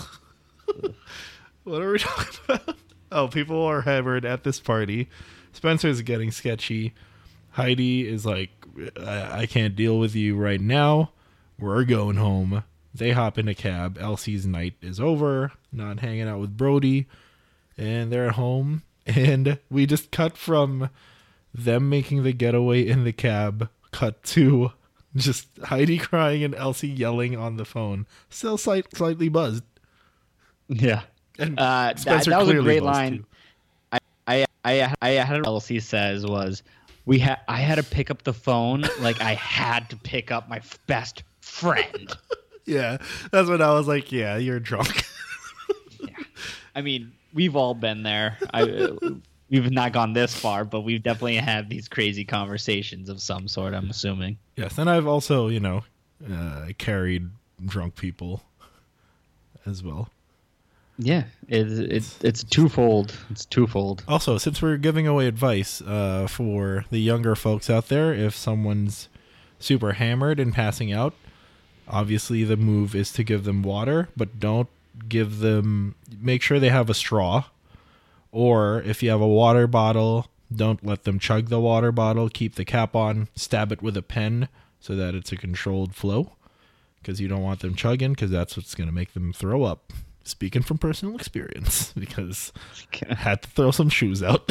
What are we talking about? Oh, people are hammered at this party. Spencer's getting sketchy. Heidi is like, I, I can't deal with you right now. We're going home. They hop in a cab. Elsie's night is over. Not hanging out with Brody. And they're at home. And we just cut from them making the getaway in the cab. Cut to just Heidi crying and Elsie yelling on the phone. Still slight, slightly buzzed. Yeah. And Uh, that, Spencer that was a clearly great buzzed, line. too. I, I, I, I had what Elsie says was, we had I had to pick up the phone like I had to pick up my f- best friend. Yeah, that's when I was like, yeah, you're drunk. Yeah. I mean, we've all been there. I, we've not gone this far, but we've definitely had these crazy conversations of some sort, I'm assuming. Yes, and I've also, you know, uh, carried drunk people as well. Yeah, it, it, it's twofold. It's twofold. Also, since we're giving away advice uh, for the younger folks out there, if someone's super hammered and passing out, obviously the move is to give them water, but don't give them, make sure they have a straw. Or if you have a water bottle, don't let them chug the water bottle. Keep the cap on, stab it with a pen so that it's a controlled flow, because you don't want them chugging, because that's what's going to make them throw up. Speaking from personal experience, because I had to throw some shoes out.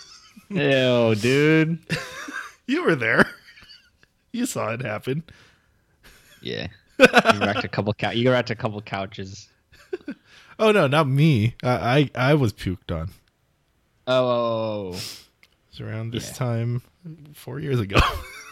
Ew, dude. You were there. You saw it happen. Yeah. You wrecked a couple cou- you wrecked a couple couches. Oh no, not me. I I, I was puked on. Oh. It's around this Yeah. time four years ago.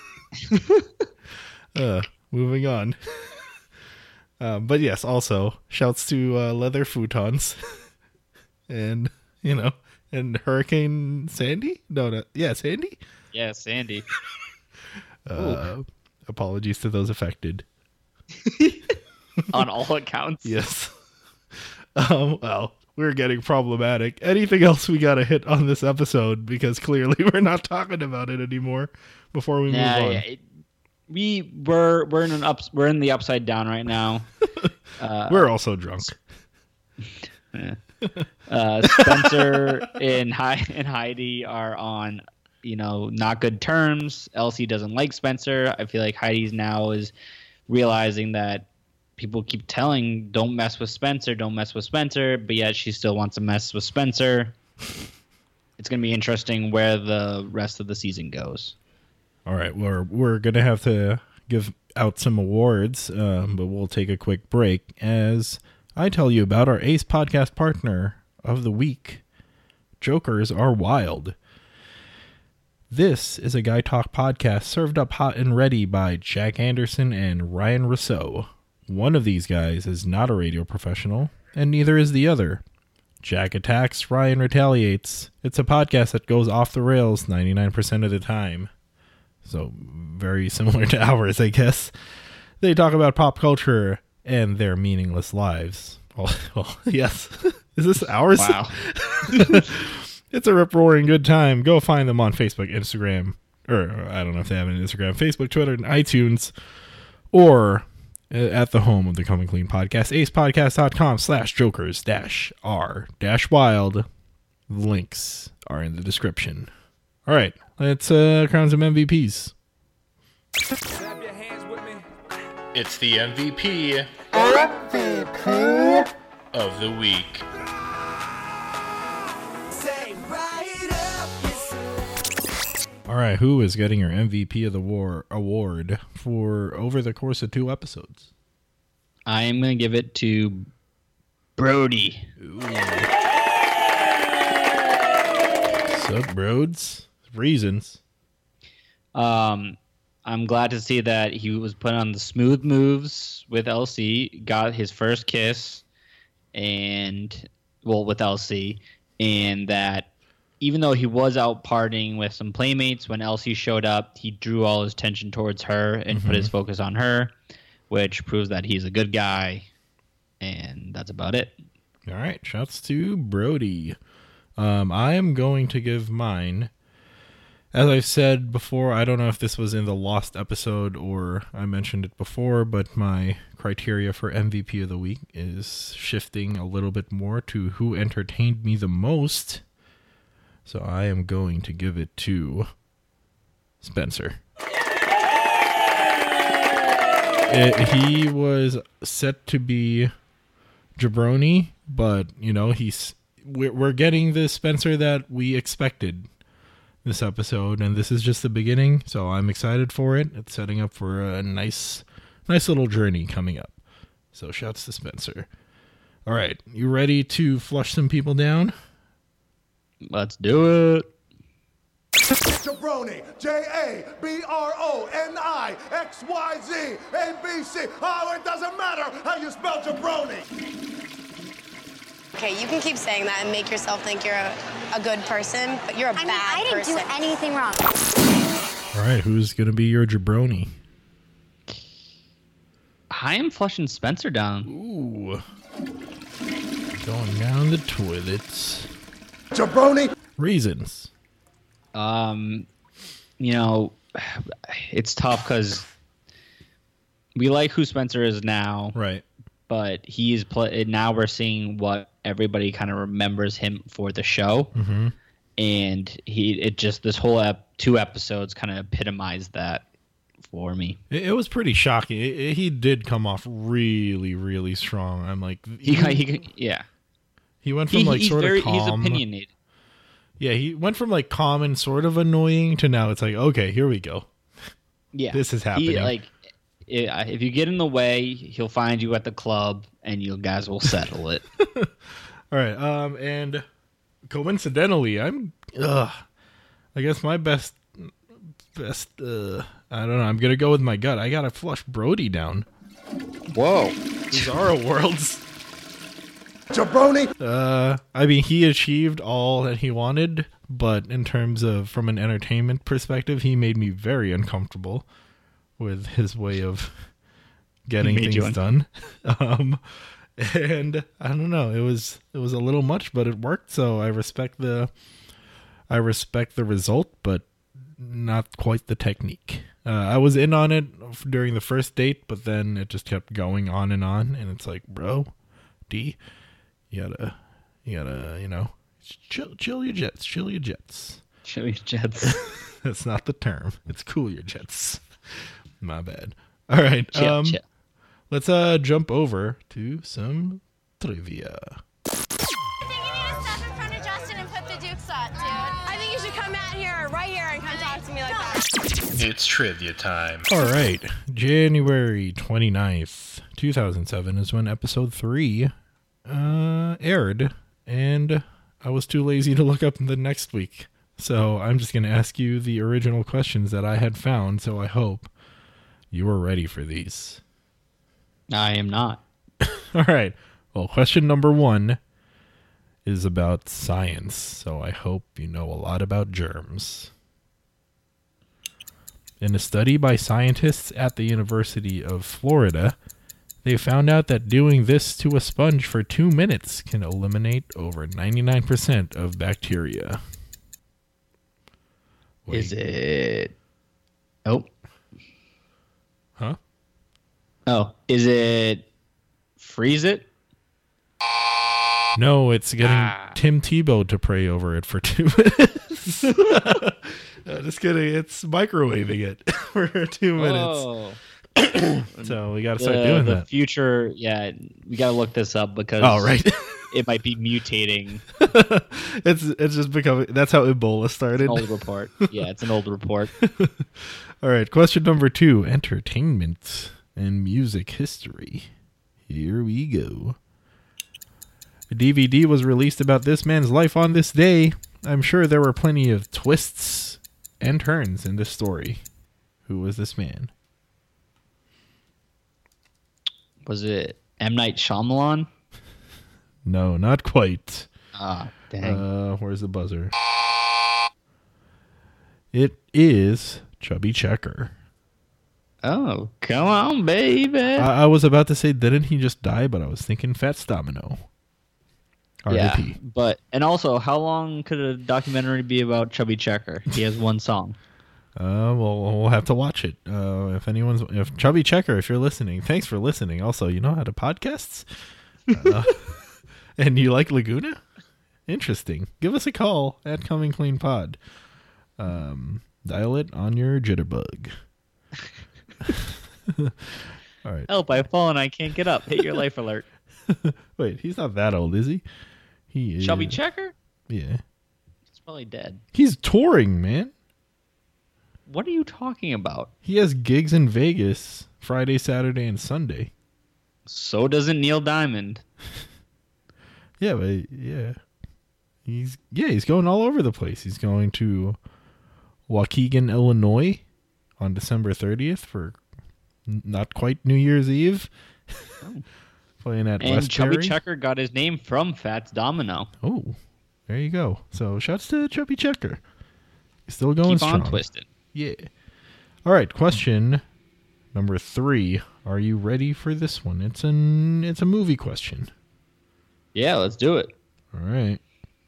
uh, moving on. Um, but yes, also shouts to uh, leather futons, and you know, and Hurricane Sandy. No, no, yeah, Sandy. Yeah, Sandy. Uh, apologies to those affected. On all accounts. Yes. Um, well, we're getting problematic. Anything else we got to hit on this episode, because clearly we're not talking about it anymore before we Yeah, move on. yeah, it, we we're we're in an ups we're in the upside down right now. Uh, We're also drunk. yeah. uh, Spencer and Hi- and Heidi are on, you know, not good terms. Elsie doesn't like Spencer. I feel like Heidi's now is realizing that people keep telling, don't mess with Spencer, don't mess with Spencer, but yet she still wants to mess with Spencer. It's going to be interesting where the rest of the season goes. All right, we're we're gonna have to give out some awards, um, but we'll take a quick break as I tell you about our Ace Podcast partner of the week. Jokers Are Wild. This is a Guy Talk podcast served up hot and ready by Jack Anderson and Ryan Rousseau. One of these guys is not a radio professional, and neither is the other. Jack attacks, Ryan retaliates. It's a podcast that goes off the rails ninety-nine percent of the time. So, very similar to ours, I guess. They talk about pop culture and their meaningless lives. Well, well yes. Is this ours? Wow. It's a rip-roaring good time. Go find them on Facebook, Instagram, or I don't know if they have an Instagram, Facebook, Twitter, and iTunes, or at the home of the Coming Clean podcast, acepodcast.com slash jokers dash r dash wild. The links are in the description. All right, let's uh, crown some M V Ps. Clap your hands with me. It's the M V P of the week. Say right up, yes. All right, who is getting your M V P of the war award for over the course of two episodes? I am going to give it to Brody. Sup, broads? Reasons. Um, I'm glad to see that he was put on the smooth moves with L C, got his first kiss, and well, with L C, and that even though he was out partying with some playmates, when L C showed up, he drew all his attention towards her and Mm-hmm. put his focus on her, which proves that he's a good guy, and that's about it. All right, shouts to Brody. Um, I am going to give mine. As I've said before, I don't know if this was in the Lost episode or I mentioned it before, but my criteria for M V P of the week is shifting a little bit more to who entertained me the most. So I am going to give it to Spencer. It, he was set to be jabroni, but, you know, he's we're, we're getting the Spencer that we expected this episode, and this is just the beginning, so I'm excited for it. It's setting up for a nice nice little journey coming up. So shouts to Spencer. All right, you ready to flush some people down? Let's do it. Jabroni, J A B R O N I X Y Z A B C. Oh, it doesn't matter how you spell jabroni. Okay, you can keep saying that and make yourself think you're a, a good person, but you're a I mean, bad I didn't person. do anything wrong. All right, who's going to be your jabroni? I am flushing Spencer down. Ooh. Going down the toilets. Jabroni. Reasons. Um, you know, it's tough because we like who Spencer is now, Right. but he is play- now we're seeing what everybody kind of remembers him for the show, Mm-hmm. and he it just this whole ep- two episodes kind of epitomized that for me. It, it was pretty shocking. It, it- he did come off really, really strong. I'm like, He he yeah. he went from He, like he's sort very of calm. he's opinionated. Yeah, he went from like calm and sort of annoying to now it's like, okay, here we go. Yeah, This is He, happening. like, i- if you get in the way, he'll find you at the club, and you guys will settle it. All right, um, and coincidentally, I'm, ugh, I guess my best, best, uh, I don't know. I'm gonna go with my gut. I gotta flush Brody down. Whoa. Bizarro Worlds. Jabroni. Uh, I mean, he achieved all that he wanted, but in terms of from an entertainment perspective, he made me very uncomfortable with his way of getting He made you things un- done. Um, and I don't know, it was it was a little much, but it worked. So I respect the I respect the result, but not quite the technique. Uh, I was in on it during the first date, but then it just kept going on and on, and it's like, bro, D. You gotta, you gotta, you know, chill, chill your jets, chill your jets. Chill your jets. That's not the term. It's cool your jets. My bad. All right. Chill, um, chill. Let's uh jump over to some trivia. I think you need to step in front of Justin and put the dukes up, dude. I think you should come out here, right here, and come talk to me like that. It's trivia time. All right. January twenty-ninth, two thousand seven is when episode three uh aired, and I was too lazy to look up the next week. So I'm just going to ask you the original questions that I had found, so I hope you are ready for these. I am not. All right. Well, question number one is about science, so I hope you know a lot about germs. In a study by scientists at the University of Florida, they found out that doing this to a sponge for two minutes can eliminate over ninety-nine percent of bacteria. Wait. Is it? Oh. Huh? Oh, is it? Freeze it. No, it's getting Ah. Tim Tebow to pray over it for two minutes. No, just kidding. It's microwaving it for two minutes. Oh. So we got to start the, doing the that. future, yeah, we gotta look this up because Oh, right. it might be mutating. it's it's just becoming. That's how Ebola started. An old report. Yeah, it's an old report. All right. Question number two: entertainment and music history. Here we go. A D V D was released about this man's life on this day. I'm sure there were plenty of twists and turns in this story. Who was this man? Was it M. Night Shyamalan? No, not quite. Ah, dang. Uh, where's the buzzer? It is Chubby Checker. Oh, come on, baby. I, I was about to say, didn't he just die? But I was thinking Fats Domino. R I yeah, P but and also, how long could a documentary be about Chubby Checker? He has one song. Uh, well, we'll have to watch it. Uh, if anyone's, if Chubby Checker, if you're listening, thanks for listening. Also, you know how to podcasts, uh, and you like Laguna? Interesting. Give us a call at Coming Clean Pod. Um, dial it on your jitterbug. All right. Help! I've fallen. I can't get up. Hit your life alert. Wait, he's not that old, is he? He is. Chubby Checker? Yeah. He's probably dead. He's touring, man. What are you talking about? He has gigs in Vegas Friday, Saturday, and Sunday. So doesn't Neil Diamond. Yeah, but yeah. He's yeah, he's going all over the place. He's going to Waukegan, Illinois on December thirtieth for n- not quite New Year's Eve. Oh. Playing at And Westbury. Chubby Checker got his name from Fats Domino. Oh, there you go. So shouts to Chubby Checker. He's still going Keep strong. on twisted. Yeah. All right, question number three. Are you ready for this one? It's an it's a movie question. Yeah, let's do it. All right.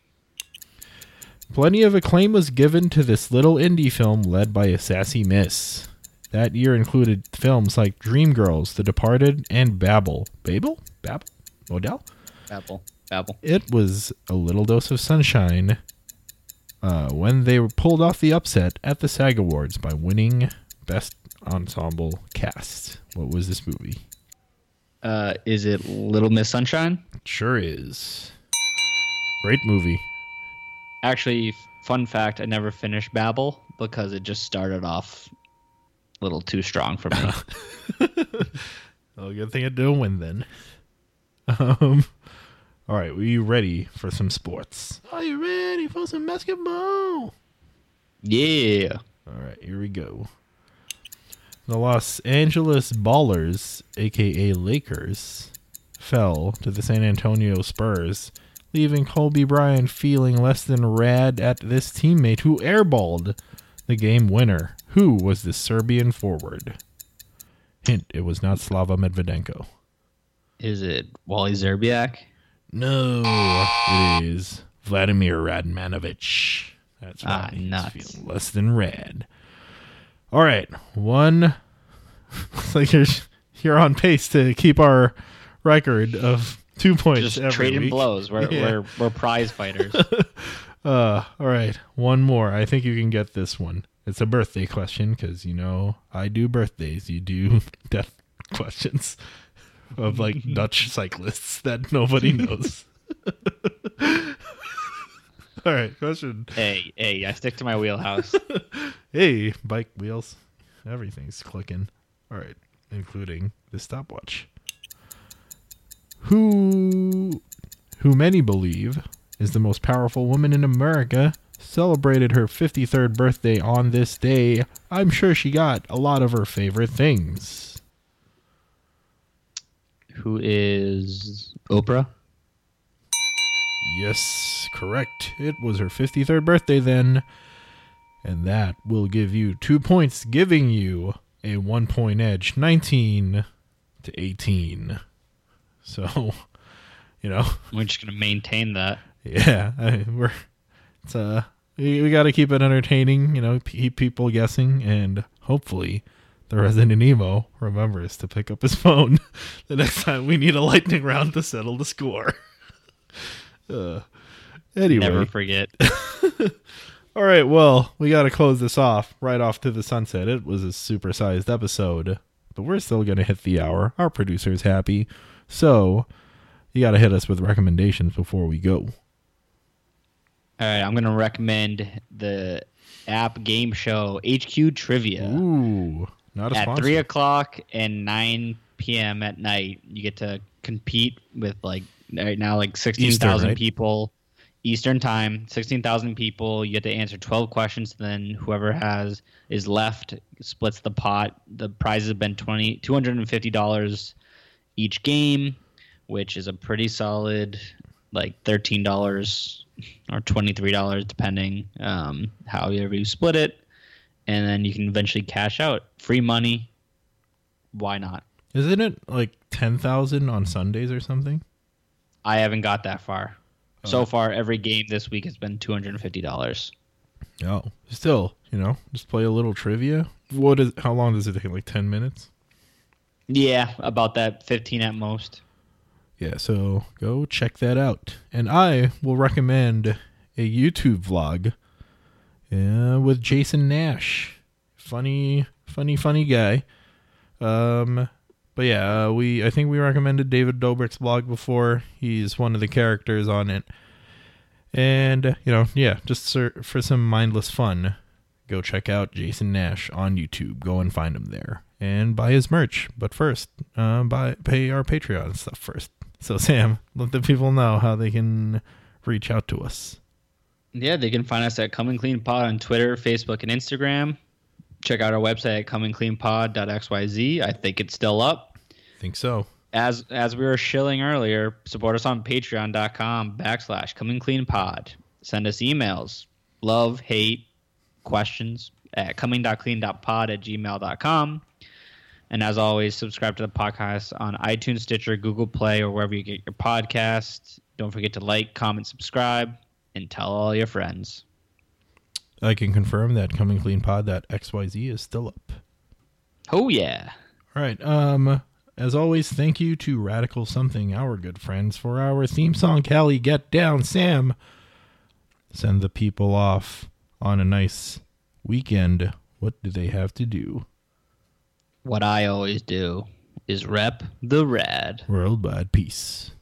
Plenty of acclaim was given to this little indie film led by a sassy miss. That year included films like Dreamgirls, The Departed, and Babel. Babel? Babel? Odell? Babel. Babel. It was a little dose of sunshine uh, when they were pulled off the upset at the SAG Awards by winning Best Ensemble Cast. What was this movie? Uh, is it Little Miss Sunshine? Sure is. Great movie. Actually, fun fact, I never finished Babel because it just started off a little too strong for me. Well, good thing it didn't win then. Um, all right, were you ready for some sports? Are you ready for some basketball? Yeah. All right, here we go. The Los Angeles Ballers, aka Lakers, fell to the San Antonio Spurs, leaving Kobe Bryant feeling less than rad at this teammate who airballed the game winner. Who was the Serbian forward? Hint, it was not Slava Medvedenko. Is it Wally Zerbiak? No, it is Vladimir Radmanovic. That's Ah, right. He's nuts. feeling less than rad. All right, one. Looks like you're you're on pace to keep our record of two points. Just every trading week. blows. We're, Yeah. we're, we're prize fighters. Uh, all right, one more. I think you can get this one. It's a birthday question because you know I do birthdays. You do death questions of like Dutch cyclists that nobody knows. All right, question. hey, hey, I stick to my wheelhouse. Hey, bike wheels. Everything's clicking. All right, including the stopwatch. Who, who many believe is the most powerful woman in America, celebrated her fifty-third birthday on this day. I'm sure she got a lot of her favorite things. Who is Oprah? Yes, correct. It was her fifty-third birthday then. And that will give you two points, giving you a one-point edge, nineteen to eighteen. So, you know, We're just going to maintain that. yeah, I, we're it's uh we, we got to keep it entertaining, you know, keep people guessing, and hopefully the Resident Emo remembers to pick up his phone the next time we need a lightning round to settle the score. uh, anyway. Never forget. All right, well, we got to close this off right off to the sunset. It was a supersized episode, but we're still going to hit the hour. Our producer's happy. So, you got to hit us with recommendations before we go. All right, I'm going to recommend the app game show H Q Trivia. Ooh, not a At sponsor. three o'clock and nine p.m. at night, you get to compete with, like, right now, like sixteen thousand Eastern, right? people. Eastern time, sixteen thousand people. You get to answer twelve questions. Then whoever has is left splits the pot. The prizes have been twenty two hundred and fifty dollars each game, which is a pretty solid, like thirteen dollars or twenty three dollars, depending um, however you split it. And then you can eventually cash out free money. Why not? Isn't it like ten thousand on Sundays or something? I haven't got that far. Oh. So far, every game this week has been two hundred fifty dollars. Oh, still, you know, just play a little trivia. What is? How long does it take? Like ten minutes? Yeah, about that, fifteen at most. Yeah, so go check that out. And I will recommend a YouTube vlog uh, with Jason Nash. Funny, funny, funny guy. Um, but yeah, uh, we I think we recommended David Dobrik's vlog before. He's one of the characters on it. And, uh, you know, yeah, just sur- for some mindless fun, go check out Jason Nash on YouTube. Go and find him there. And buy his merch. But first, uh, buy pay our Patreon stuff first. So, Sam, let the people know how they can reach out to us. Yeah, they can find us at Coming Clean Pod on Twitter, Facebook, and Instagram. Check out our website at coming clean pod dot x y z. I think it's still up. Think so. As as we were shilling earlier, support us on patreon.com backslash Coming Clean Pod. Send us emails, love, hate, questions at coming.clean.pod at gmail.com. And as always, subscribe to the podcast on iTunes, Stitcher, Google Play, or wherever you get your podcasts. Don't forget to like, comment, subscribe, and tell all your friends. I can confirm that coming clean pod dot x y z is still up. Oh, yeah. All right. Um, as always, thank you to Radical Something, our good friends, for our theme song, Callie, Get Down. Sam, send the people off on a nice weekend. What do they have to do? What I always do is rep the rad. Worldwide peace.